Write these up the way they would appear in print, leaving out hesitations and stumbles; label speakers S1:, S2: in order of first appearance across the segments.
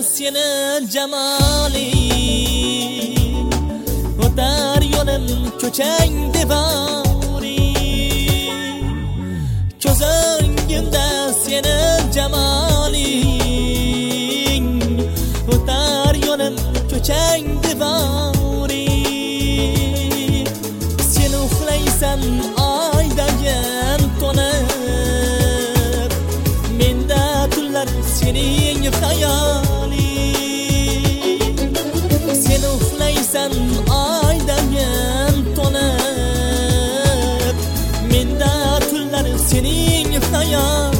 S1: seni jamoling, o'tar yo'lim ko'chang devoring. Ko'z o'ngimda seni jamoling, o'tar yo'lim ko'chang devoring. Sen uxlaysan oydagin to'nib, menda tunlar sening xayoling. Sen uxlaysan oydagin to'nib, menda tunlar sening xayoling.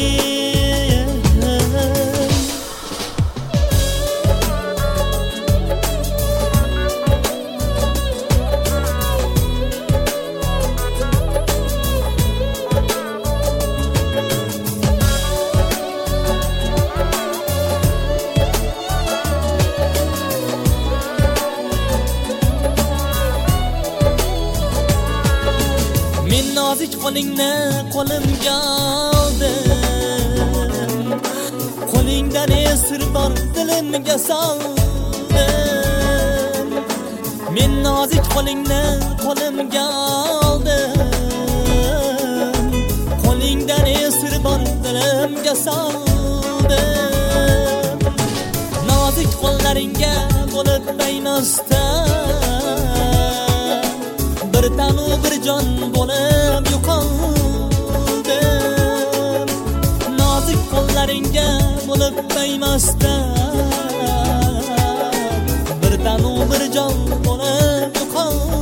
S1: Men nozik qo'lingni qo'limga oldim, qo'lingda ne sir bor dilimga soldim. Men nozik qo'lingni qo'limga oldim, qo'lingda ne sir bor dilimga soldim. Nozik qo'llaringga bo'lib baymasdan, bir tanu bir jon bo'lib yo'qoldim. Nozik qo'llaringga bo'lib baymasdan, bir tanu bir jon bo'lib yo'qoldim.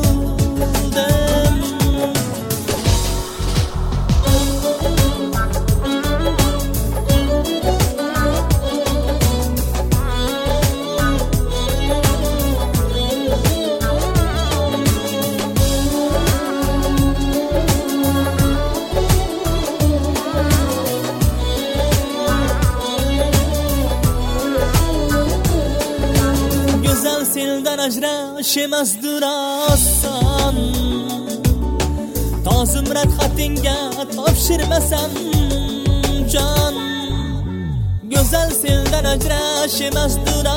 S1: Sendan ajrash emasdir oson, to zumrad xatingga topshirmasam jon. Go'zal sendan ajrash emasdir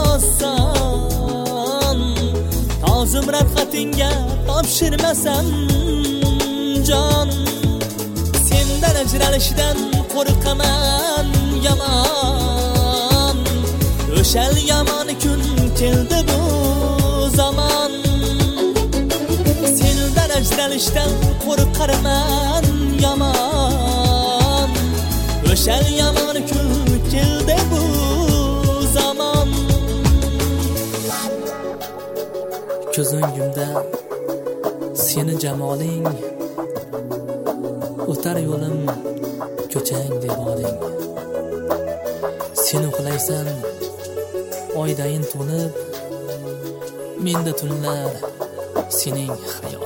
S1: oson, to zumrad xatingga topshirmasam jon. Sendan ajralishdan qo'rqaman yomon, o'shal yomon kun keldi bu zaman. Sendan ajralishdan qo'rqarman yomon, o'shal yomon kun keldi bu zaman. Ko'z o'ngimda seni jamoling, o'tar yo'lim ko'chang devoring. Sen uxlaysan oydayin to'lib, menda tunlar sening xayoling.